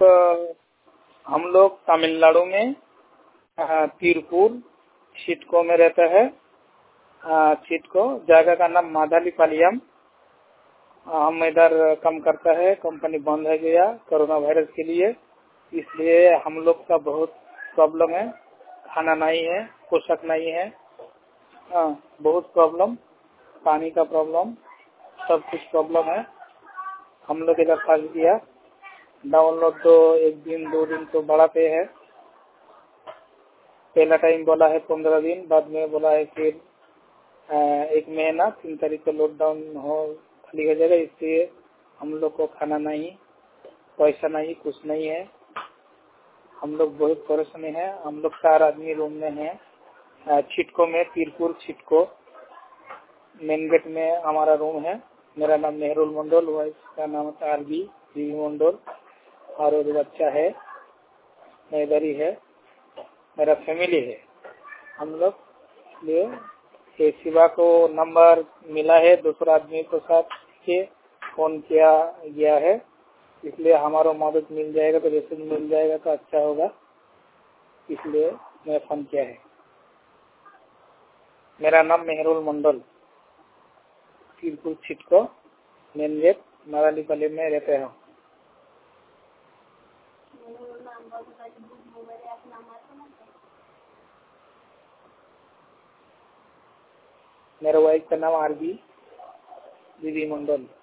हम लोग तमिलनाडु में तिरुपुर चिटको में रहता है। चिटको जगह का नाम मादालीपालयम। हम इधर काम करता है, कंपनी बंद है गया कोरोना वायरस के लिए, इसलिए हम लोग का बहुत प्रॉब्लम है। खाना नहीं है, पोशाक नहीं है, बहुत प्रॉब्लम, पानी का प्रॉब्लम, सब कुछ प्रॉब्लम है। हम लोग इधर फंस गया। डाउनलोड तो 1 दिन 2 दिन तो बड़ा पे है। पहला टाइम बोला है 15 दिन, बाद में बोला है फिर 1 महीना 3 तारीख को लॉकडाउन खाली हो जाएगा। इसलिए हम लोग को खाना नहीं, पैसा नहीं, कुछ नहीं है। हम लोग बहुत परेशानी है। हम लोग 4 आदमी रूम में है। चिटको में, तिरुपुर चिटको मेन गेट में हमारा रूम है। मेरा नाम मेहरुल मंडल, वाइफ का नाम आरबी मंडल और एक बच्चा है। मैं इधर ही है, मेरा फैमिली है हम लोग। इसलिए शिवा को नंबर मिला है, दूसरा आदमी के साथ के फोन किया गया है, इसलिए हमारा मदद मिल जाएगा तो मैसेज मिल जाएगा तो अच्छा होगा, इसलिए मैं फोन किया है। मेरा नाम मेहरुल मंडल, तिरुपुर चिटको मेन गेट मादालीपालयम में रहते हैं। मेरा वाइफ का नाम आरबी मंडल।